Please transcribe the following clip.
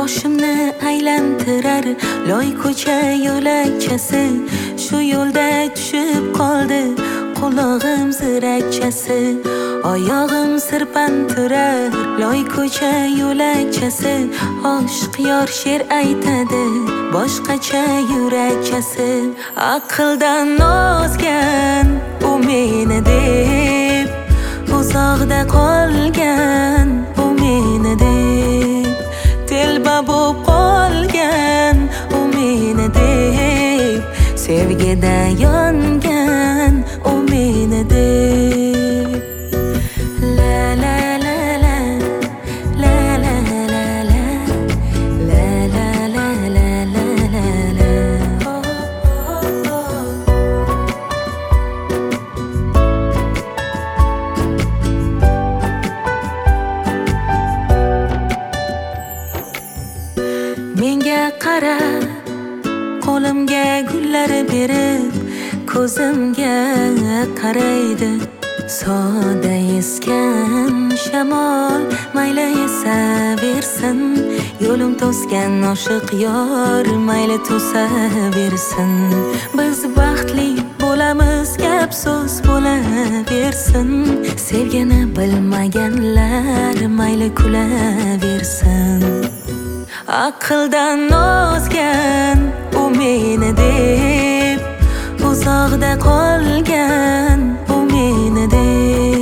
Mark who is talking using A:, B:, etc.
A: boshimni aylantirar loy ko'cha yo'lakchasi. Shu yo'lda tushib qoldi qulog'im zirakchasi. Oyog'im sirpantirar loy ko'cha yo'lakchasi. Oshiq yor she'r aytadi boshqacha yurakchasi. Aqldan ozgan u meni deb, uzoqda qolgan u meni deb, telba bo'p qolgan u meni deb, sevgida yongan u meni deb. La la la la, la la la la, la la la la la la la. Menga qara, qo'limga gullar berib, ko'zimga qaraydi. Soda esgan shamol mayli esaversin, yo'lim to'sgan oshiq yor mayli to'saversin. Biz baxtli bo'lamiz, gap so'z bo'laversin, sevgini bilmaganlar mayli kulaversin. Aqldan ozgan u meni deb, uzoqda qolgan u meni deb,